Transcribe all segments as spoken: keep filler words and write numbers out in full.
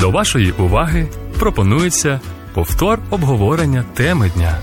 До вашої уваги пропонується повтор обговорення теми дня.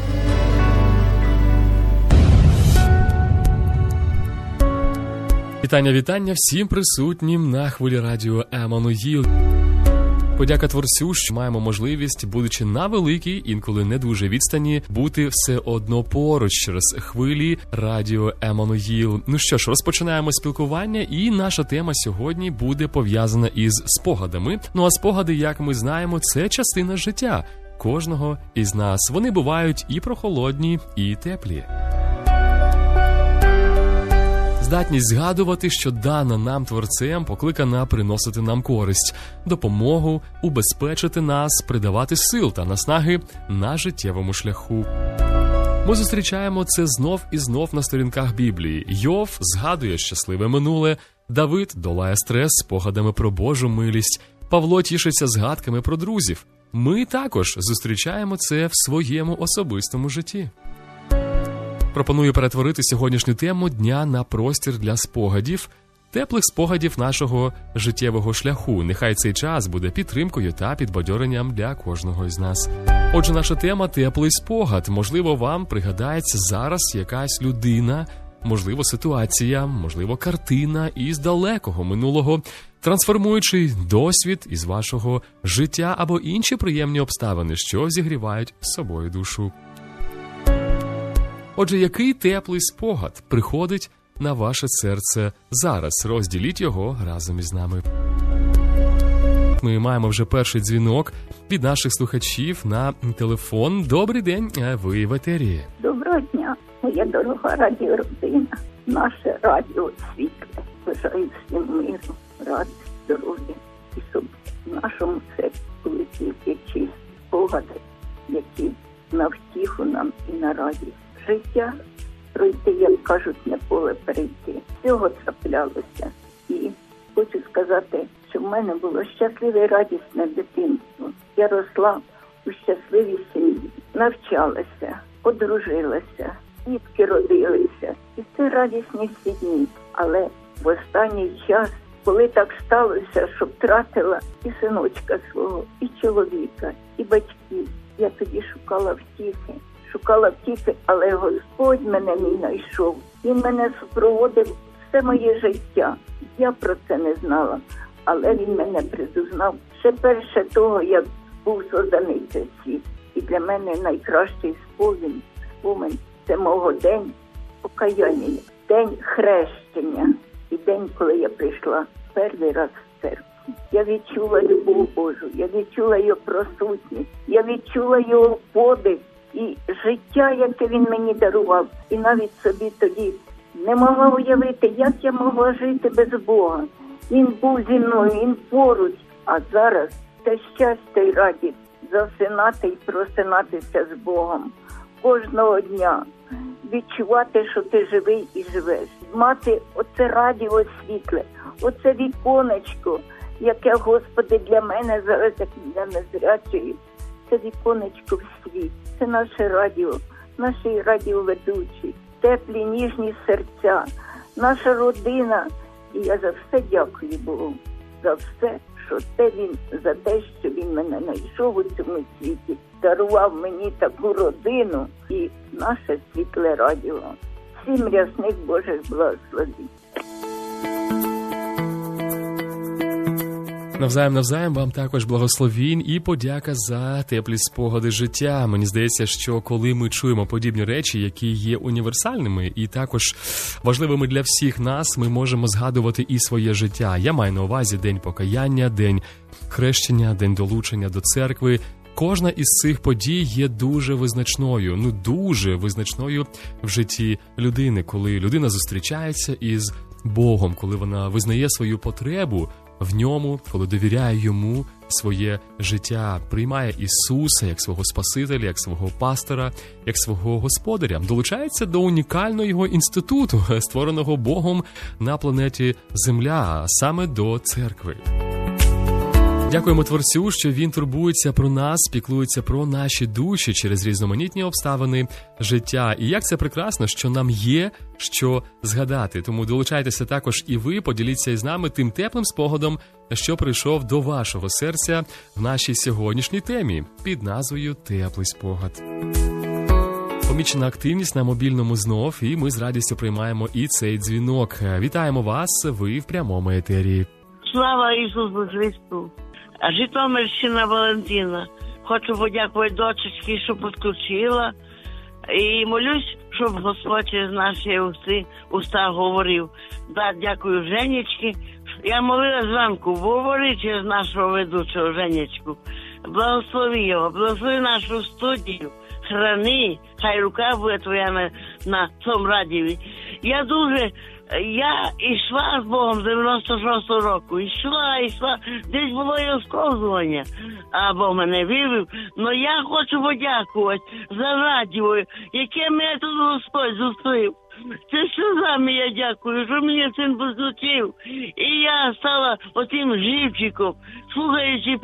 Вітання, вітання всім присутнім на хвилі радіо Еммануїл. Подяка Творцю, що маємо можливість, будучи на великій, інколи не дуже відстані, бути все одно поруч через хвилі радіо Еммануїл. Ну що ж, розпочинаємо спілкування, і наша тема сьогодні буде пов'язана із спогадами. Ну а спогади, як ми знаємо, це частина життя кожного із нас. Вони бувають і прохолодні, і теплі. Здатність згадувати, що дана нам Творцем, покликана приносити нам користь, допомогу, убезпечити нас, придавати сил та наснаги на життєвому шляху. Ми зустрічаємо це знов і знов на сторінках Біблії. Йов згадує щасливе минуле, Давид долає стрес спогадами про Божу милість, Павло тішиться згадками про друзів. Ми також зустрічаємо це в своєму особистому житті. Пропоную перетворити сьогоднішню тему дня на простір для спогадів, теплих спогадів нашого життєвого шляху. Нехай цей час буде підтримкою та підбадьоренням для кожного із нас. Отже, наша тема – теплий спогад. Можливо, вам пригадається зараз якась людина, можливо, ситуація, можливо, картина із далекого минулого, трансформуючи досвід із вашого життя або інші приємні обставини, що зігрівають собою душу. Отже, який теплий спогад приходить на ваше серце зараз? Розділіть його разом із нами. Ми маємо вже перший дзвінок від наших слухачів на телефон. Добрий день, ви в етері. Доброго дня, моя дорога радіородина, наше радіо світле. Бажаю всім миру, радості, здоров'я і щоб в нашому серці були тільки чисті спогади, які на втіху нам і на радість. Життя пройти, як кажуть, не поле перейти. Всього траплялося. І хочу сказати, що в мене було щасливе, радісне дитинство. Я росла у щасливій сім'ї, навчалася, одружилася, дітки родилися. І це радісні всі дні. Але в останній час, коли так сталося, що втратила і синочка свого, і чоловіка, і батьків, я тоді шукала втіхи. Шукала втіхи, але Господь мене не знайшов. Він мене супроводив все моє життя. Я про це не знала, але Він мене призузнав ще перше того, як був созданий цей світ. І для мене найкращий спомин, спомин – це мого день покаяння, день хрещення і день, коли я прийшла перший раз в церкву. Я відчула любов Божу, я відчула Його присутність, я відчула Його подих. І життя, яке Він мені дарував, і навіть собі тоді не могла уявити, як я могла жити без Бога. Він був зі мною, Він поруч. А зараз те щастя й радість засинати і просинатися з Богом. Кожного дня відчувати, що ти живий і живеш. Мати оце радіо світле, оце віконечко, яке, Господи, для мене зараз, як для незрячої. Це віконечко в світ, це наше радіо, наші радіоведучі, теплі, ніжні серця, наша родина. І я за все дякую Богу, за все, що це Він, за те, що Він мене знайшов у цьому світі, дарував мені таку родину і наше світле радіо. Всім рясних Божих благословень. Навзаєм, навзаєм вам також благословінь і подяка за теплі спогади життя. Мені здається, що коли ми чуємо подібні речі, які є універсальними і також важливими для всіх нас, ми можемо згадувати і своє життя. Я маю на увазі день покаяння, день хрещення, день долучення до церкви. Кожна із цих подій є дуже визначною, ну дуже визначною в житті людини, коли людина зустрічається із Богом, коли вона визнає свою потребу в ньому, коли довіряє йому своє життя, приймає Ісуса як свого Спасителя, як свого пастора, як свого господаря, долучається до унікального його інституту, створеного Богом на планеті Земля, а саме до церкви. Дякуємо Творцю, що Він турбується про нас, піклується про наші душі через різноманітні обставини життя. І як це прекрасно, що нам є що згадати. Тому долучайтеся також і ви, поділіться із нами тим теплим спогадом, що прийшов до вашого серця в нашій сьогоднішній темі під назвою «Теплий спогад». Помічена активність на мобільному знов, і ми з радістю приймаємо і цей дзвінок. Вітаємо вас, ви в прямому етері. Слава Ісусу Христу! Житомирщина Валентина. Хочу подякувати дочечці, що підключила. І молюсь, щоб Господь через наші усі уста говорив. Да, дякую Женечки. Я молила зранку, говори через нашого ведучого Женечку. Благослови його, благослови нашу студію. Храни, хай рука буде твоя на, на цьому радіо. Я дуже, я йшла з Богом з дев'яносто шостого року, йшла, йшла, десь було і розковзування, а Бог мене вивів. Но я хочу подякувати за радіо, яке мене тут Господь зустрів. Це сльозами я дякую, що мені син послухав. І я стала отим живчиком, слухаючи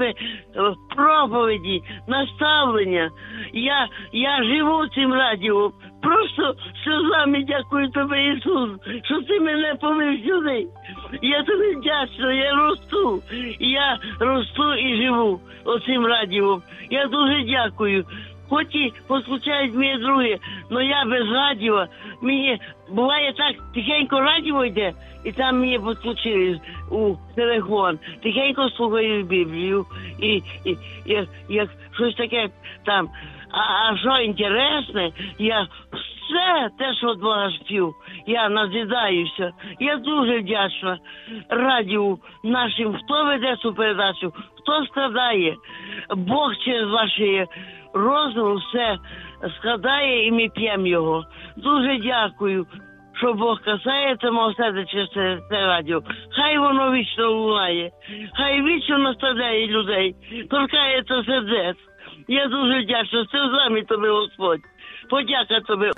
проповіді, наставлення. Я, я живу цим радіо. Просто сльозами дякую тобі, Ісус, що ти мене повів сюди. Я тобі вдячна, я росту. Я росту і живу оцим радіо. Я дуже дякую. Хоч і послухають мої другі, але я без радіо, мені буває так, тихенько радіо йде, і там мені підключили у телефон, тихенько слухаю Біблію, і, і як, як щось таке там, а, а що інтересне, я все те, що від Бога спів, я назидаюся, я дуже вдячна радіо нашим, хто веде цю передачу, хто складає, Бог через ваші розум все складає, і ми п'ємо його. Дуже дякую, що Бог касається мого серця через це, це радіо. Хай воно вічно лунає, хай вічно наставляє людей, торкається сердець. Я дуже вдячна, все з вами тобі, Господь. Подяка тобі.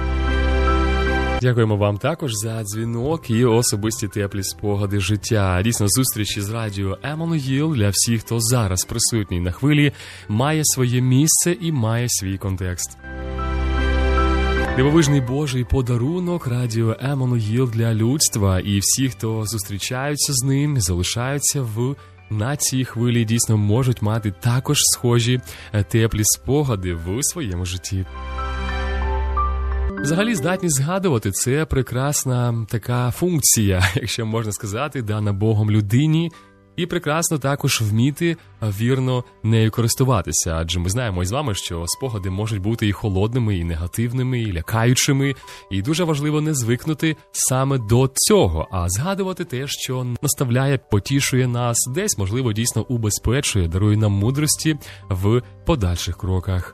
Дякуємо вам також за дзвінок і особисті теплі спогади життя. Дійсно, зустрічі з радіо Еммануїл для всіх, хто зараз присутній на хвилі, має своє місце і має свій контекст. Дивовижний Божий подарунок радіо Еммануїл для людства, і всі, хто зустрічаються з ним, залишаються в на цій хвилі, дійсно можуть мати також схожі теплі спогади в своєму житті. Взагалі, здатність згадувати – це прекрасна така функція, якщо можна сказати, дана Богом людині, і прекрасно також вміти вірно нею користуватися, адже ми знаємо із вами, що спогади можуть бути і холодними, і негативними, і лякаючими, і дуже важливо не звикнути саме до цього, а згадувати те, що наставляє, потішує нас, десь, можливо, дійсно убезпечує, дарує нам мудрості в подальших кроках.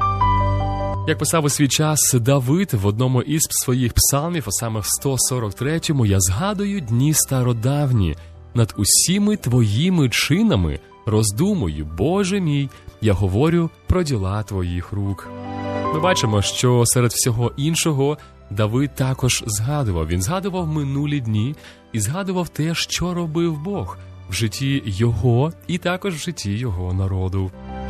Як писав у свій час Давид в одному із своїх псалмів, а саме в сто сорок третьому, «Я згадую дні стародавні, над усіми твоїми чинами роздумую, Боже мій, я говорю про діла твоїх рук». Ми бачимо, що серед всього іншого Давид також згадував. Він згадував минулі дні і згадував те, що робив Бог в житті його і також в житті його народу.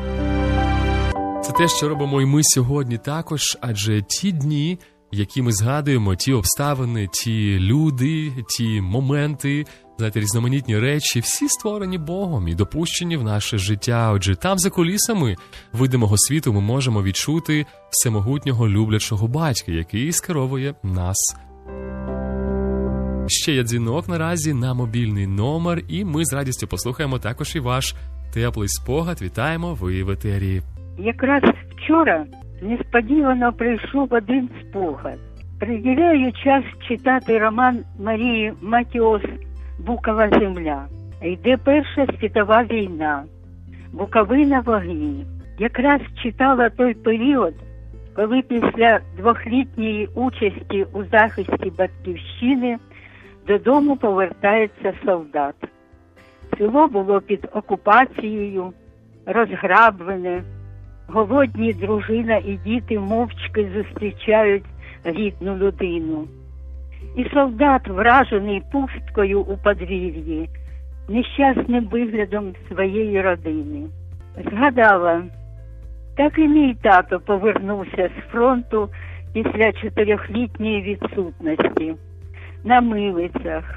Це те, що робимо і ми сьогодні також, адже ті дні, які ми згадуємо, ті обставини, ті люди, ті моменти, знаєте, різноманітні речі, всі створені Богом і допущені в наше життя. Отже, там за кулісами видимого світу ми можемо відчути всемогутнього люблячого батька, який скеровує нас. Ще є дзвінок наразі на мобільний номер, і ми з радістю послухаємо також і ваш теплий спогад. Вітаємо, ви в етері. Якраз вчора несподівано прийшов один спогад. Приділяю час читати роман Марії Матіос «Букова земля». Йде Перша світова війна, Буковина в огні. Якраз читала той період, коли після двохлітньої участі у захисті батьківщини додому повертається солдат. Село було під окупацією, розграблене. Голодні дружина і діти мовчки зустрічають рідну людину. І солдат, вражений пусткою у подвір'ї, нещасним виглядом своєї родини. Згадала, так і мій тато повернувся з фронту після чотирьохлітньої відсутності. На милицях,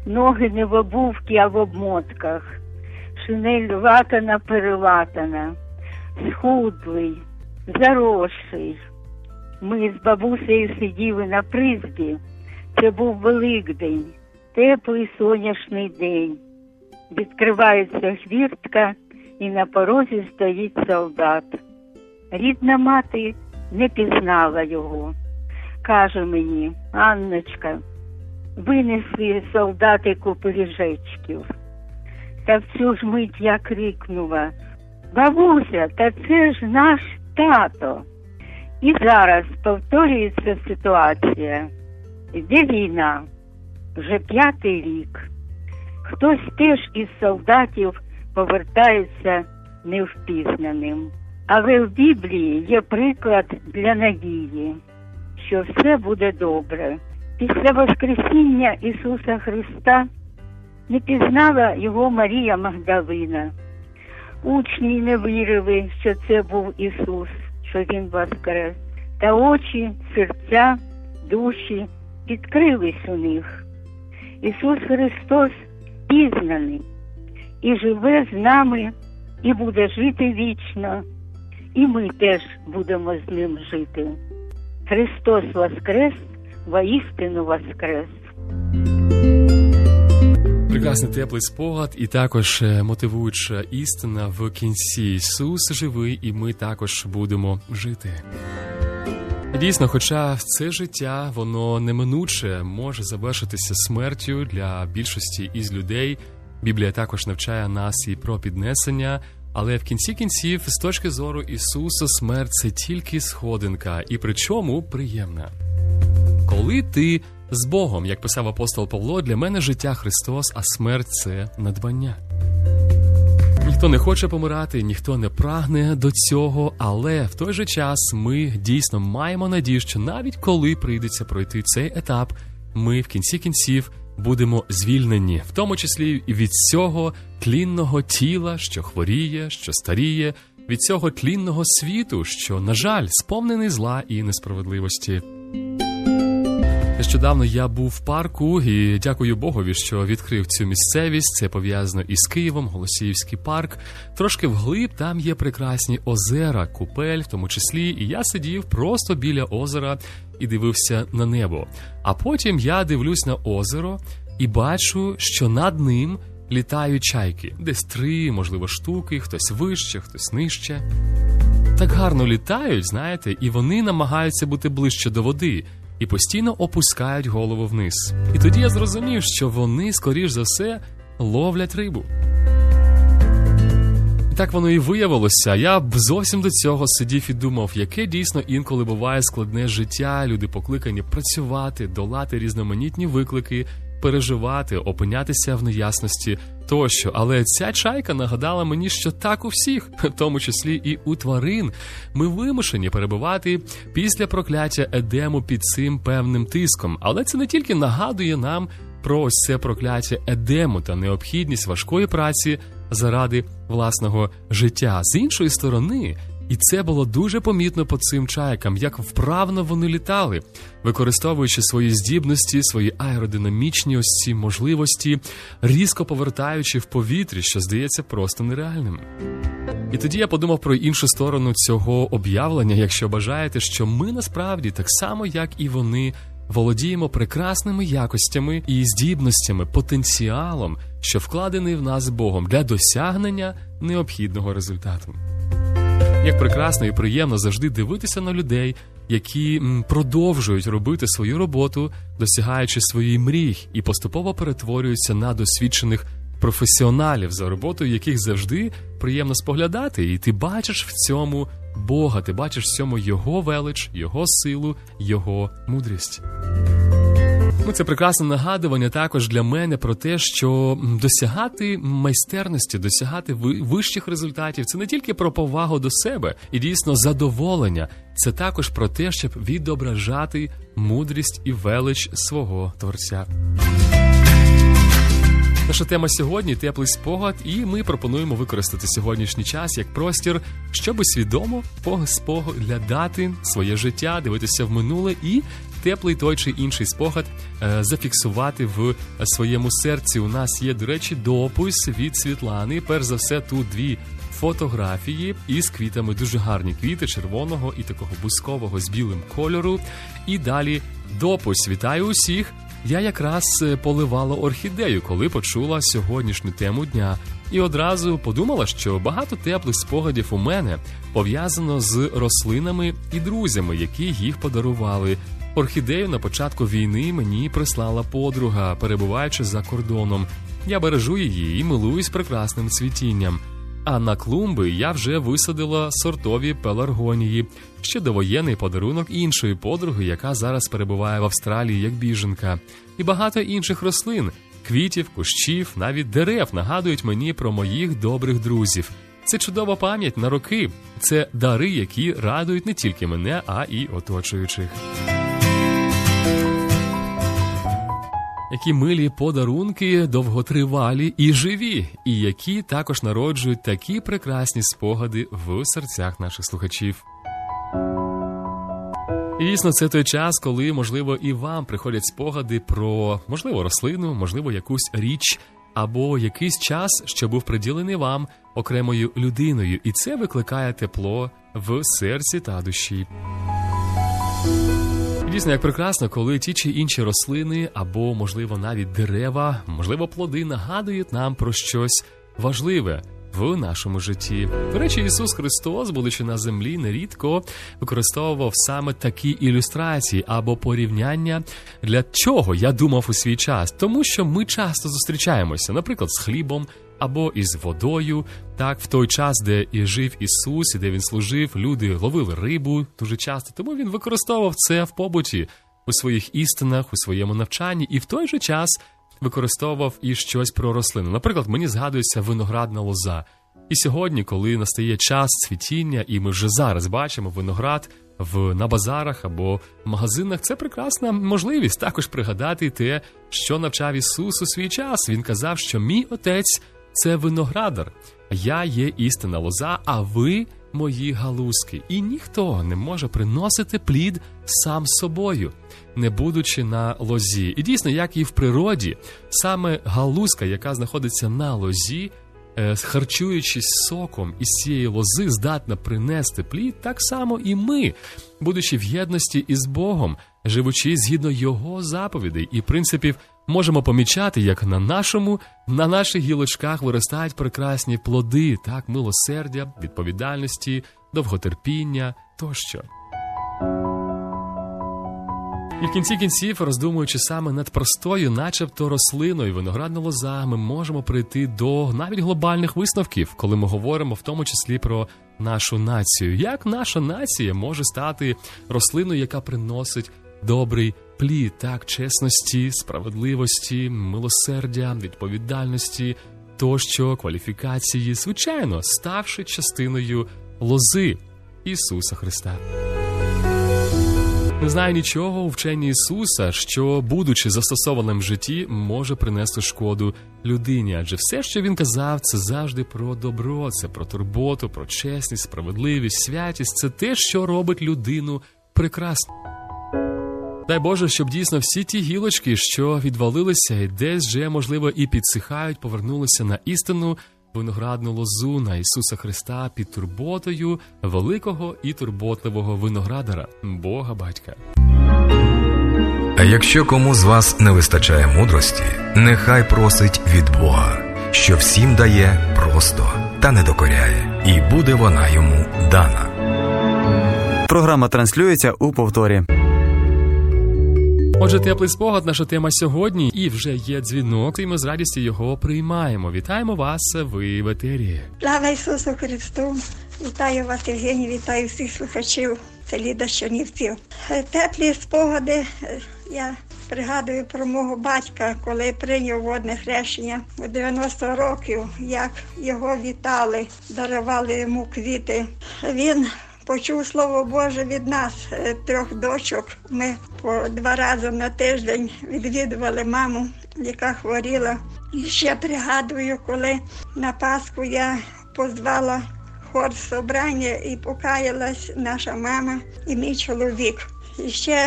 ноги не в обувці, а в обмотках, шинель латана перелатана, схудлий, заросший. Ми з бабусею сиділи на призбі. Це був Великдень, теплий сонячний день. Відкривається хвіртка, і на порозі стоїть солдат. Рідна мати не пізнала його. Каже мені: Анночка, винесли солдатику пиріжечків. Та в цю ж мить я крикнула: бабуся, та це ж наш тато. І зараз повторюється ситуація. Йде війна, вже п'ятий рік. Хтось теж із солдатів повертається невпізнаним. Але в Біблії є приклад для надії, що все буде добре. Після Воскресіння Ісуса Христа не пізнала його Марія Магдалина. Учні не вірили, що це був Ісус, що Він воскрес. Та очі, серця, душі відкрились у них. Ісус Христос пізнаний і живе з нами, і буде жити вічно, і ми теж будемо з Ним жити. Христос воскрес, воістину воскрес. Прекрасний теплий спогад і також мотивуюча істина в кінці. Ісус живий, і ми також будемо жити. Дійсно, хоча це життя, воно неминуче може завершитися смертю для більшості із людей. Біблія також навчає нас і про піднесення, але в кінці кінців, з точки зору Ісуса, смерть – це тільки сходинка, і причому приємна. Коли ти з Богом, як писав апостол Павло, для мене життя Христос, а смерть – це надбання. Ніхто не хоче помирати, ніхто не прагне до цього, але в той же час ми дійсно маємо надію, що навіть коли прийдеться пройти цей етап, ми в кінці кінців будемо звільнені, в тому числі і від цього тлінного тіла, що хворіє, що старіє, від цього тлінного світу, що, на жаль, сповнений зла і несправедливості. Нещодавно я був в парку і дякую Богові, що відкрив цю місцевість. Це пов'язано із Києвом, Голосіївський парк. Трошки вглиб там є прекрасні озера, купель в тому числі. І я сидів просто біля озера і дивився на небо. А потім я дивлюсь на озеро і бачу, що над ним літають чайки. Десь три, можливо, штуки, хтось вище, хтось нижче. Так гарно літають, знаєте, і вони намагаються бути ближче до води. І постійно опускають голову вниз. І тоді я зрозумів, що вони, скоріш за все, ловлять рибу. І так воно і виявилося. Я б зовсім до цього сидів і думав, яке дійсно інколи буває складне життя. Люди покликані працювати, долати різноманітні виклики, переживати, опинятися в неясності тощо. Але ця чайка нагадала мені, що так у всіх, в тому числі і у тварин, ми вимушені перебувати після прокляття Едему під цим певним тиском. Але це не тільки нагадує нам про ось це прокляття Едему та необхідність важкої праці заради власного життя. З іншої сторони, і це було дуже помітно по цим чайкам, як вправно вони літали, використовуючи свої здібності, свої аеродинамічні ось ці можливості, різко повертаючи в повітрі, що здається просто нереальним. І тоді я подумав про іншу сторону цього об'явлення, якщо бажаєте, що ми насправді, так само як і вони, володіємо прекрасними якостями і здібностями, потенціалом, що вкладений в нас Богом для досягнення необхідного результату. Як прекрасно і приємно завжди дивитися на людей, які м, продовжують робити свою роботу, досягаючи своїх мрій і поступово перетворюються на досвідчених професіоналів, за роботою яких завжди приємно споглядати. І ти бачиш в цьому Бога, ти бачиш в цьому Його велич, Його силу, Його мудрість. Ну, це прекрасне нагадування також для мене про те, що досягати майстерності, досягати вищих результатів – це не тільки про повагу до себе і дійсно задоволення. Це також про те, щоб відображати мудрість і велич свого Творця. Наша тема сьогодні – теплий спогад, і ми пропонуємо використати сьогоднішній час як простір, щоб свідомо споглядати своє життя, дивитися в минуле і теплий той чи інший спогад е, зафіксувати в своєму серці. У нас є, до речі, допис від Світлани. Перш за все, тут дві фотографії із квітами, дуже гарні квіти червоного і такого бускового з білим кольору. І далі допис. Вітаю усіх! Я якраз поливала орхідею, коли почула сьогоднішню тему дня. І одразу подумала, що багато теплих спогадів у мене пов'язано з рослинами і друзями, які їх подарували. Орхідею на початку війни мені прислала подруга, перебуваючи за кордоном. Я бережу її і милуюсь прекрасним цвітінням. А на клумби я вже висадила сортові пеларгонії. Ще довоєнний подарунок іншої подруги, яка зараз перебуває в Австралії як біженка. І багато інших рослин, квітів, кущів, навіть дерев нагадують мені про моїх добрих друзів. Це чудова пам'ять на роки. Це дари, які радують не тільки мене, а і оточуючих. Які милі подарунки, довготривалі і живі, і які також народжують такі прекрасні спогади в серцях наших слухачів. І дійсно, це той час, коли, можливо, і вам приходять спогади про, можливо, рослину, можливо, якусь річ, або якийсь час, що був приділений вам окремою людиною, і це викликає тепло в серці та душі. Дійсно, як прекрасно, коли ті чи інші рослини, або, можливо, навіть дерева, можливо, плоди нагадують нам про щось важливе в нашому житті. До речі, Ісус Христос, будучи на землі, нерідко використовував саме такі ілюстрації або порівняння. Для чого я думав у свій час? Тому що ми часто зустрічаємося, наприклад, з хлібом, або із водою. Так, в той час, де і жив Ісус, і де Він служив, люди ловили рибу дуже часто. Тому Він використовував це в побуті, у своїх істинах, у своєму навчанні. І в той же час використовував і щось про рослину. Наприклад, мені згадується виноградна лоза. І сьогодні, коли настає час цвітіння, і ми вже зараз бачимо виноград в, на базарах або в магазинах, це прекрасна можливість також пригадати те, що навчав Ісус у свій час. Він казав, що мій отець – це виноградар, я є істинна лоза, а ви – мої галузки. І ніхто не може приносити плід сам собою, не будучи на лозі. І дійсно, як і в природі, саме галузка, яка знаходиться на лозі, харчуючись соком із цієї лози, здатна принести плід, так само і ми, будучи в єдності із Богом, живучи згідно Його заповідей і принципів, можемо помічати, як на нашому, на наших гілочках виростають прекрасні плоди, так, милосердя, відповідальності, довготерпіння тощо. І в кінці кінців, роздумуючи саме над простою, начебто рослиною, виноградна лоза, ми можемо прийти до навіть глобальних висновків, коли ми говоримо в тому числі про нашу націю. Як наша нація може стати рослиною, яка приносить добрий плід, так, чесності, справедливості, милосердя, відповідальності, тощо, кваліфікації, звичайно, ставши частиною лози Ісуса Христа. Не знаю нічого у вченні Ісуса, що, будучи застосованим в житті, може принести шкоду людині. Адже все, що Він казав, це завжди про добро, це про турботу, про чесність, справедливість, святість. Це те, що робить людину прекрасно. Дай Боже, щоб дійсно всі ті гілочки, що відвалилися і десь вже, можливо, і підсихають, повернулися на істину, виноградну лозу, на Ісуса Христа під турботою великого і турботливого виноградара, Бога Батька. А якщо кому з вас не вистачає мудрості, нехай просить від Бога, що всім дає просто та не докоряє, і буде вона йому дана. Програма транслюється у повторі. Отже, теплий спогад – наша тема сьогодні, і вже є дзвінок, і ми з радістю його приймаємо. Вітаємо вас, ви в етері. Слава Ісусу Христу! Вітаю вас, Євгеній, вітаю всіх слухачів. Це Ліда з Чернівців. Теплі спогади я пригадую про мого батька, коли прийняв водне хрещення у дев'яносто років, як його вітали, дарували йому квіти. Він почув Слово Боже від нас, трьох дочок. Ми по два рази на тиждень відвідували маму, яка хворіла. І ще пригадую, коли на Пасху я позвала хор собрання і покаялась наша мама і мій чоловік. І ще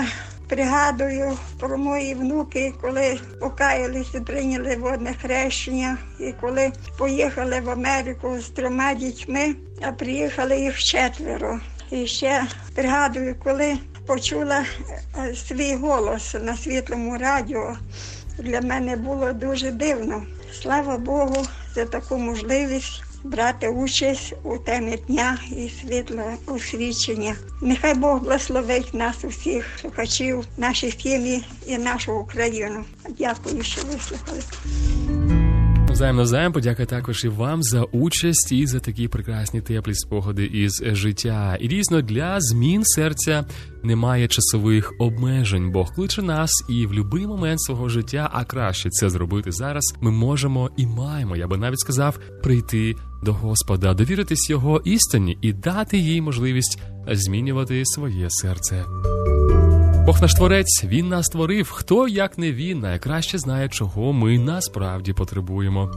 пригадую про мої внуки, коли покаялися, прийняли водне хрещення, і коли поїхали в Америку з трьома дітьми, а приїхали їх четверо. І ще пригадую, коли почула свій голос на світлому радіо, для мене було дуже дивно. Слава Богу за таку можливість брати участь у темі дня і світлого освічення. Нехай Бог благословить нас усіх слухачів, наші сім'ї і нашу Україну. Дякую, що вислухали. Навзаєм, навзаєм, подяка також і вам за участь і за такі прекрасні теплі спогади із життя. І дійсно, для змін серця немає часових обмежень. Бог кличе нас і в будь-який момент свого життя, а краще це зробити зараз, ми можемо і маємо, я би навіть сказав, прийти до Господа, довіритись Його істині і дати їй можливість змінювати своє серце. Бог наш Творець, Він нас створив. Хто, як не Він, найкраще знає, чого ми насправді потребуємо.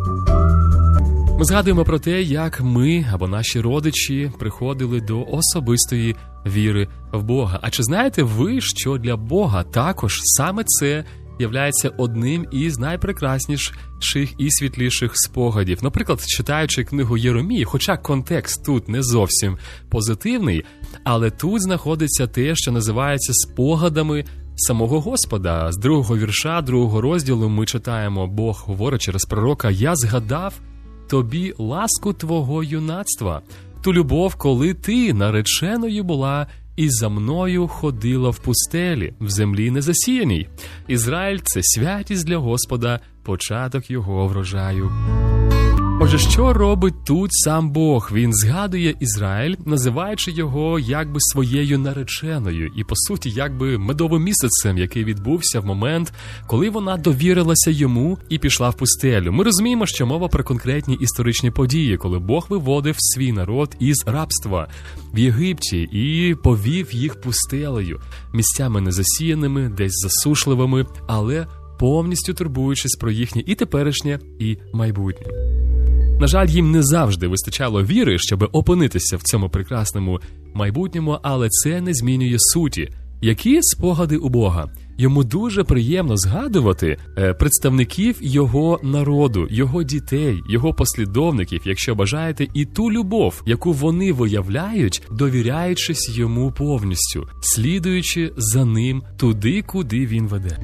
Ми згадуємо про те, як ми або наші родичі приходили до особистої віри в Бога. А чи знаєте ви, що для Бога також саме це являється одним із найпрекрасніших і світліших спогадів? Наприклад, читаючи книгу Єремії, хоча контекст тут не зовсім позитивний, але тут знаходиться те, що називається спогадами самого Господа. З другого вірша, другого розділу ми читаємо, Бог говорить через пророка: «Я згадав тобі ласку твого юнацтва, ту любов, коли ти нареченою була і за мною ходила в пустелі, в землі незасіяній. Ізраїль – це святість для Господа, початок його врожаю». Отже, що робить тут сам Бог? Він згадує Ізраїль, називаючи його якби своєю нареченою і, по суті, якби медовим місяцем, який відбувся в момент, коли вона довірилася йому і пішла в пустелю. Ми розуміємо, що мова про конкретні історичні події, коли Бог виводив свій народ із рабства в Єгипті і повів їх пустелею, місцями незасіяними, десь засушливими, але повністю турбуючись про їхнє і теперішнє, і майбутнє. На жаль, їм не завжди вистачало віри, щоб опинитися в цьому прекрасному майбутньому, але це не змінює суті. Які спогади у Бога? Йому дуже приємно згадувати представників його народу, його дітей, його послідовників, якщо бажаєте, і ту любов, яку вони виявляють, довіряючись йому повністю, слідуючи за ним туди, куди він веде.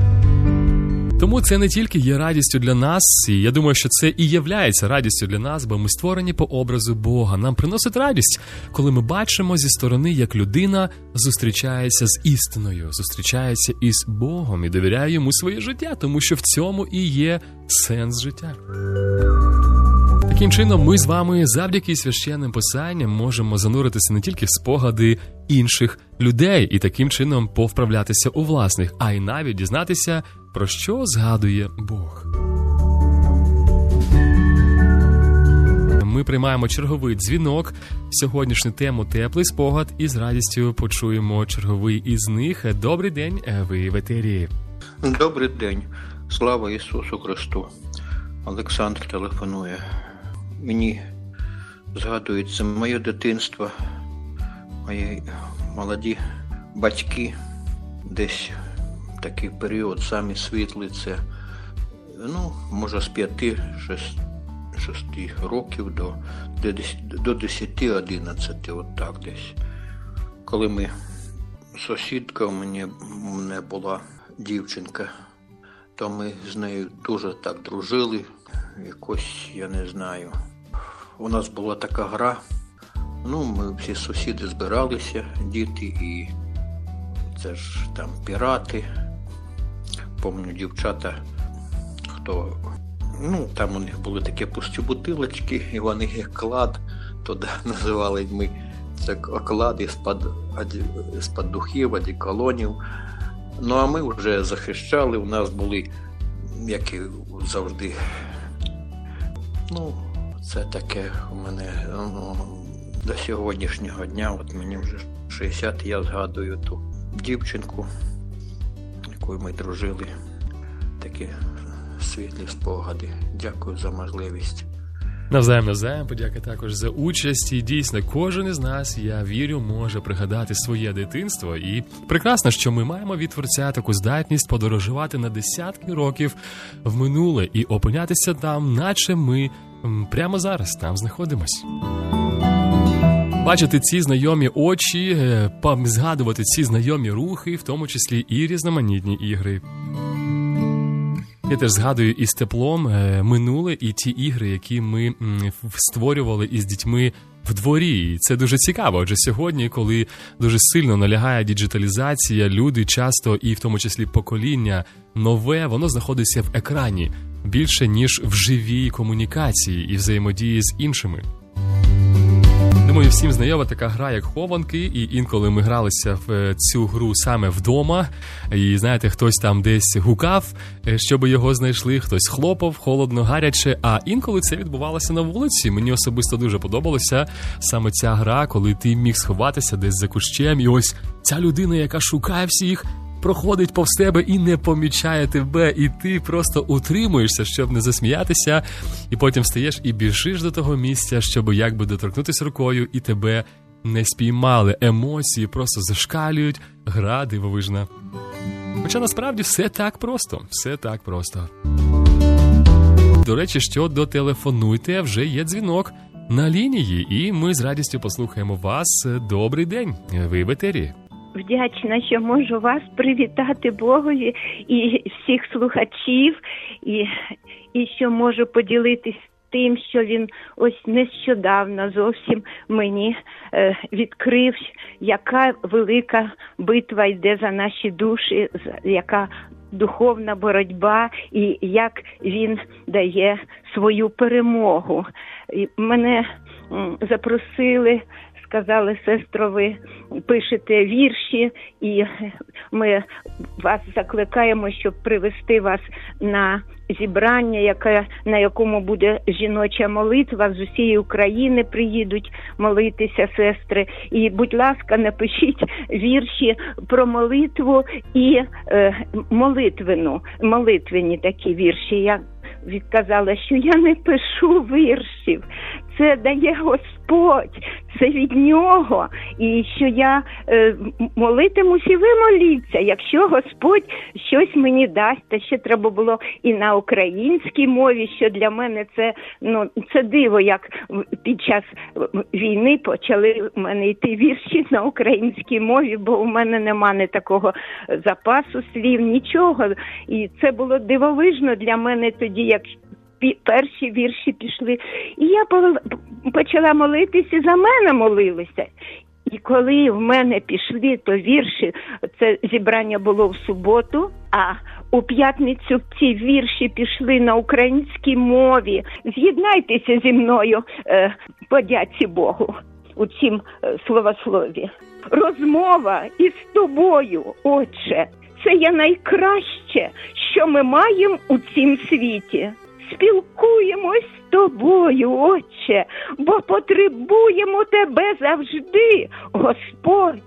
Тому це не тільки є радістю для нас, і я думаю, що це і являється радістю для нас, бо ми створені по образу Бога. Нам приносить радість, коли ми бачимо зі сторони, як людина зустрічається з істиною, зустрічається із Богом і довіряє йому своє життя, тому що в цьому і є сенс життя. Таким чином, ми з вами завдяки священним писанням можемо зануритися не тільки в спогади інших людей і таким чином повправлятися у власних, а й навіть дізнатися, про що згадує Бог. Ми приймаємо черговий дзвінок. Сьогоднішню тему «Теплий спогад» і з радістю почуємо черговий із них. Добрий день, ви в етері. Добрий день. Слава Ісусу Христу. Олександр телефонує. Мені згадується моє дитинство, мої молоді батьки, десь такий період, самі світлі, це, ну, може, з п'яти-шести років до, до десяти-одинадцяти, от так десь. Коли ми, сусідка у мене, у мене була дівчинка, то ми з нею дуже так дружили, якось, я не знаю. У нас була така гра, ну, ми всі сусіди збиралися, діти, і це ж там пірати. Помню, дівчата, хто, ну, там у них були такі пусті бутилочки, і вони як клад, туди називали ми це оклад із-під, із-під духів, одеколонів. Ну, а ми вже захищали, у нас були, як і завжди, ну, це таке у мене, ну, до сьогоднішнього дня, от мені вже шістдесят, я згадую ту дівчинку, якою ми дружили, такі світлі спогади. Дякую за можливість Навзаєм, навзаєм, подяка також за участь. І дійсно, кожен із нас, я вірю, може пригадати своє дитинство. І прекрасно, що ми маємо від Творця таку здатність подорожувати на десятки років в минуле і опинятися там, наче ми прямо зараз там знаходимось. Бачити ці знайомі очі, згадувати ці знайомі рухи, в тому числі і різноманітні ігри. Я теж згадую із теплом минуле і ті ігри, які ми створювали із дітьми в дворі. І це дуже цікаво, адже сьогодні, коли дуже сильно налягає діджиталізація, люди часто, і в тому числі покоління нове, воно знаходиться в екрані більше, ніж в живій комунікації і взаємодії з іншими. Думаю, всім знайома така гра, як хованки, і інколи ми гралися в цю гру саме вдома, і, знаєте, хтось там десь гукав, щоб його знайшли, хтось хлопав, холодно, гаряче, а інколи це відбувалося на вулиці. Мені особисто дуже подобалася саме ця гра, коли ти міг сховатися десь за кущем, і ось ця людина, яка шукає всіх, проходить повз тебе і не помічає тебе, і ти просто утримуєшся, щоб не засміятися, і потім встаєш і біжиш до того місця, щоб якби доторкнутися рукою, і тебе не спіймали. Емоції просто зашкалюють, гра дивовижна. Хоча насправді все так просто, все так просто. До речі, що дотелефонуйте, вже є дзвінок на лінії, і ми з радістю послухаємо вас. Добрий день, ви в етері. Вдячна, що можу вас привітати Богові і всіх слухачів, і, і що можу поділитись тим, що він ось нещодавно зовсім мені е, відкрив, яка велика битва йде за наші душі, яка духовна боротьба і як він дає свою перемогу. І мене м, запросили, сказали: сестро, ви пишете вірші, і ми вас закликаємо, щоб привести вас на зібрання, яке, на якому буде жіноча молитва. З усієї України приїдуть молитися сестри. І, будь ласка, напишіть вірші про молитву і е, молитвену, молитвені такі вірші. Я відказала, що я не пишу віршів. Це дає Господь, це від Нього. І що я е, молитимусь, і ви моліться, якщо Господь щось мені дасть. Та ще треба було і на українській мові, що для мене це, ну, це диво, як під час війни почали в мене йти вірші на українській мові, бо у мене нема не такого запасу слів, нічого. І це було дивовижно для мене тоді, як перші вірші пішли. І я почала молитися, і за мене молилися. І коли в мене пішли то вірші, це зібрання було в суботу, а у п'ятницю ці вірші пішли на українській мові. З'єднайтеся зі мною, е, подяці Богу, у цім е, словослові. Розмова із тобою, Отче, це є найкраще, що ми маємо у цім світі. Спілкуємось з тобою, Отче, бо потребуємо тебе завжди, Господь,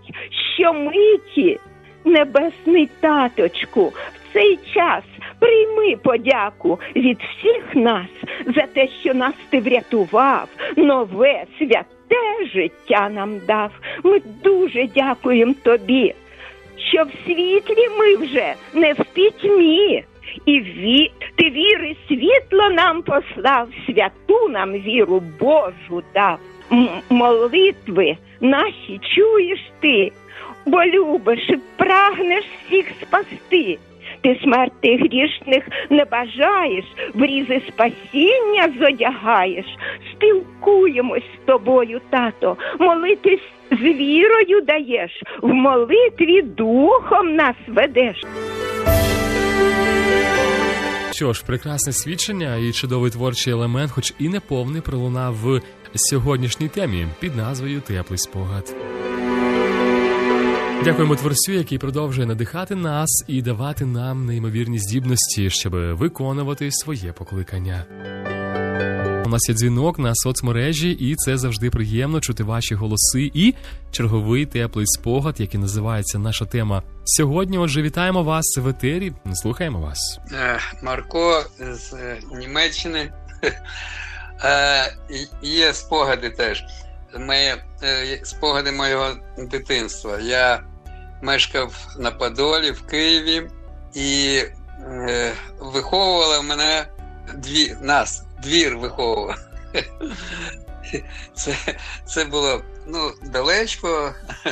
щомиті. Небесний Таточку, в цей час прийми подяку від всіх нас за те, що нас ти врятував, нове, святе життя нам дав. Ми дуже дякуємо тобі, що в світлі ми вже не в пітьмі. І ві... ти віри світло нам послав, святу нам віру Божу дав. М- молитви наші чуєш ти, бо любиш і прагнеш всіх спасти. Ти смерти грішних не бажаєш, в різи спасіння зодягаєш. Спілкуємось з тобою, тато, молитись з вірою даєш, в молитві духом нас ведеш. Що ж, прекрасне свідчення і чудовий творчий елемент, хоч і не повний, пролунав в сьогоднішній темі під назвою «Теплий спогад». Дякуємо Творцю, який продовжує надихати нас і давати нам неймовірні здібності, щоб виконувати своє покликання. У нас є дзвінок на соцмережі, і це завжди приємно чути ваші голоси і черговий теплий спогад, який називається наша тема сьогодні. Отже, вітаємо вас в етері, слухаємо вас. Марко з Німеччини. Е, є спогади теж. Ми, е, спогади моєго дитинства. Я мешкав на Подолі, в Києві, і е, виховувала мене дві, нас, двір виховував. Це, це було, ну, далечко.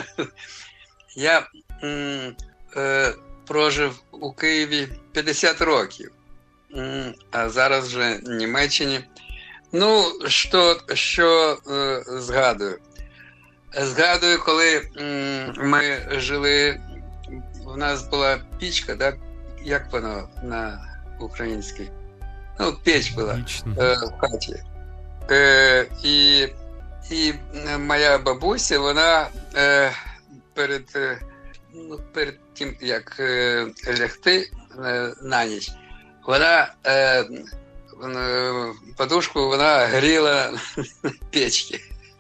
Я м, е, прожив у Києві п'ятдесят років, м, а зараз вже в Німеччині. Ну, що, що е, згадую? Згадую, коли м, ми жили, у нас була пічка, да? Як воно на українській? Ну, печ була е, в хаті. Е, і, і моя бабуся, вона е, перед, е, ну, перед тим, як е, лягти е, на ніч, вона е, подушку вона гріла на печці.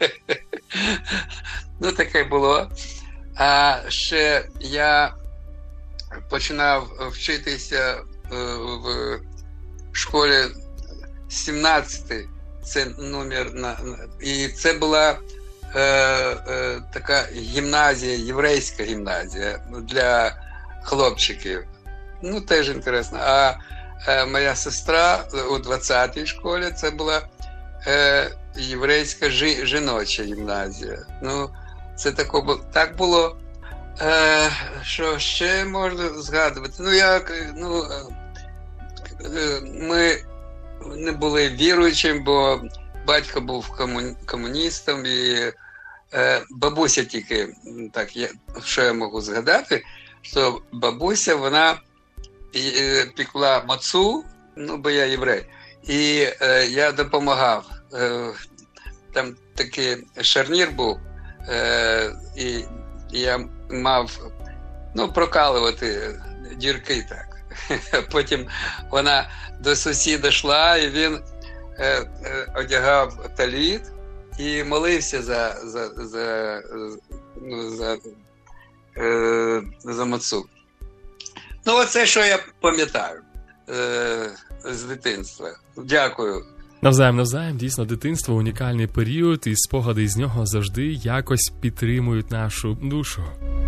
Ну, таке було. А ще я починав вчитися в школі сімнадцятий, це номер, і це була е, е, така гімназія, єврейська гімназія для хлопчиків. Ну, теж інтересно. А е, моя сестра у двадцятій школі, це була е, єврейська жі, жіноча гімназія. Ну, це тако, так було. Е, що ще можна згадувати? Ну, як, ну, е, ми не були віруючим, бо батько був кому- комуністом, і е, бабуся тільки, так, я, що я можу згадати, що бабуся, вона е, пекла мацу, ну, бо я єврей, і е, я допомагав. Е, там такий шарнір був, е, і, і я мав, ну, прокалувати дірки так. Потім вона до сусіда йшла, і він е, е, одягав таліт і молився за, за, за, за, е, за мацу. Ну, оце, що я пам'ятаю е, з дитинства. Дякую. Навзаєм, навзаєм, дійсно, дитинство – унікальний період, і спогади з нього завжди якось підтримують нашу душу.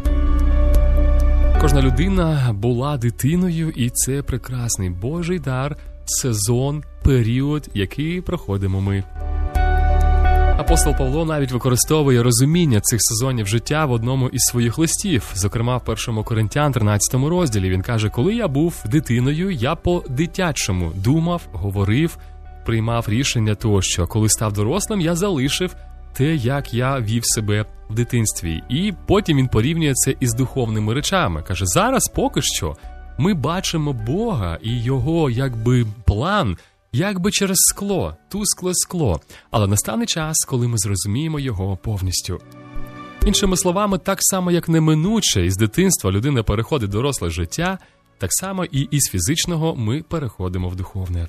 Кожна людина була дитиною, і це прекрасний Божий дар, сезон, період, який проходимо ми. Апостол Павло навіть використовує розуміння цих сезонів життя в одному із своїх листів. Зокрема, в першому Коринтян, тринадцятому розділі, він каже: «Коли я був дитиною, я по-дитячому думав, говорив, приймав рішення тощо. Коли став дорослим, я залишив те, як я вів себе в дитинстві». І потім він порівнює це із духовними речами. Каже, зараз поки що ми бачимо Бога і Його, якби, план, якби через скло, тускле скло. Але настане час, коли ми зрозуміємо Його повністю. Іншими словами, так само, як неминуче із дитинства людина переходить в доросле життя, так само і із фізичного ми переходимо в духовне.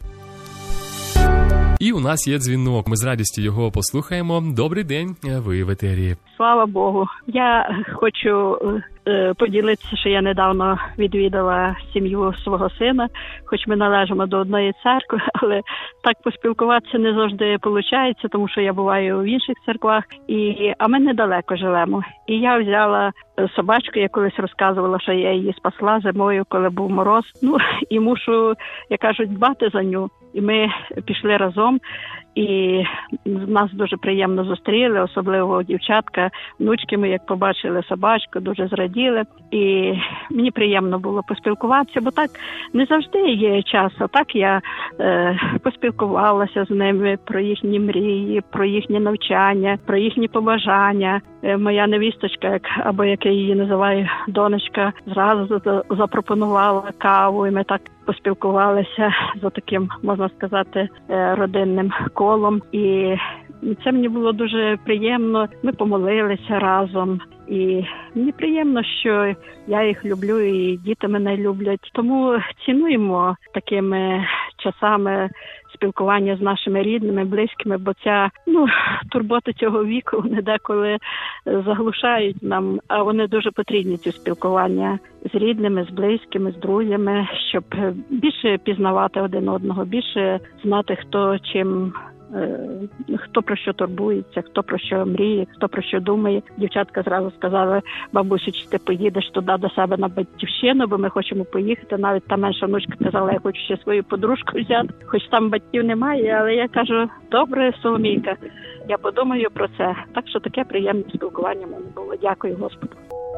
І у нас є дзвінок, ми з радістю його послухаємо. Добрий день, ви в етері. Слава Богу. Я хочу е, поділитися, що я недавно відвідала сім'ю свого сина, хоч ми належимо до одної церкви, але так поспілкуватися не завжди виходить, тому що я буваю в інших церквах, і, а ми недалеко живемо. І я взяла собачку, я колись розказувала, що я її спасла зимою, коли був мороз, ну, і мушу, як кажуть, дбати за ню. І ми пішли разом, і нас дуже приємно зустріли, особливо дівчатка, внучки ми, як побачили собачку, дуже зраділи. І мені приємно було поспілкуватися, бо так не завжди є час, а так я е, поспілкувалася з ними про їхні мрії, про їхнє навчання, про їхні побажання. Е, моя невісточка, як, або як я її називаю, донечка, зразу запропонувала каву, і ми так поспілкувалися за таким, можна сказати, родинним колом. І це мені було дуже приємно. Ми помолилися разом. І мені приємно, що я їх люблю і діти мене люблять. Тому цінуємо такими часами спілкування з нашими рідними, близькими, бо ця, ну, турбота цього віку, вони деколи заглушають нам, а вони дуже потрібні, ці спілкування з рідними, з близькими, з друзями, щоб більше пізнавати один одного, більше знати, хто чим хто про що турбується, хто про що мріє, хто про що думає. Дівчатка зразу сказали: бабусю, чи ти поїдеш туди до себе на батьківщину, бо ми хочемо поїхати. Навіть та менша внучка казала: я хочу ще свою подружку взяти, хоч там батьків немає. Але я кажу: добре, Соломійка, я подумаю про це. Так що таке приємне спілкування в мене було. Дякую Господу.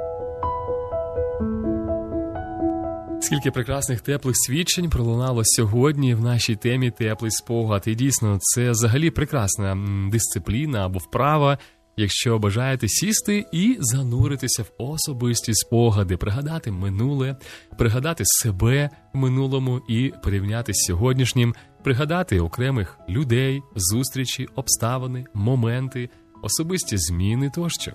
Скільки прекрасних теплих свідчень пролунало сьогодні в нашій темі «Теплий спогад». І дійсно, це взагалі прекрасна дисципліна або вправа, якщо бажаєте сісти і зануритися в особисті спогади, пригадати минуле, пригадати себе в минулому і порівняти з сьогоднішнім, пригадати окремих людей, зустрічі, обставини, моменти, особисті зміни тощо.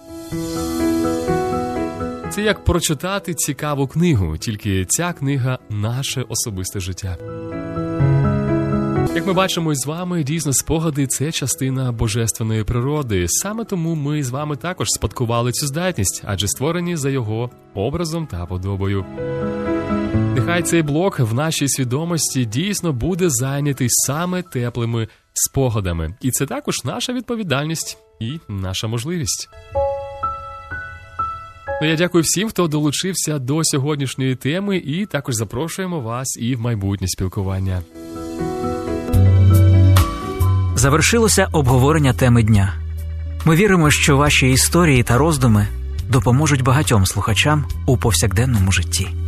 Це як прочитати цікаву книгу, тільки ця книга – наше особисте життя. Як ми бачимо із вами, дійсно спогади – це частина божественної природи. Саме тому ми з вами також спадкували цю здатність, адже створені за його образом та подобою. Нехай цей блок в нашій свідомості дійсно буде зайнятий саме теплими спогадами. І це також наша відповідальність і наша можливість. Ну, я дякую всім, хто долучився до сьогоднішньої теми, і також запрошуємо вас і в майбутнє спілкування. Завершилося обговорення теми дня. Ми віримо, що ваші історії та роздуми допоможуть багатьом слухачам у повсякденному житті.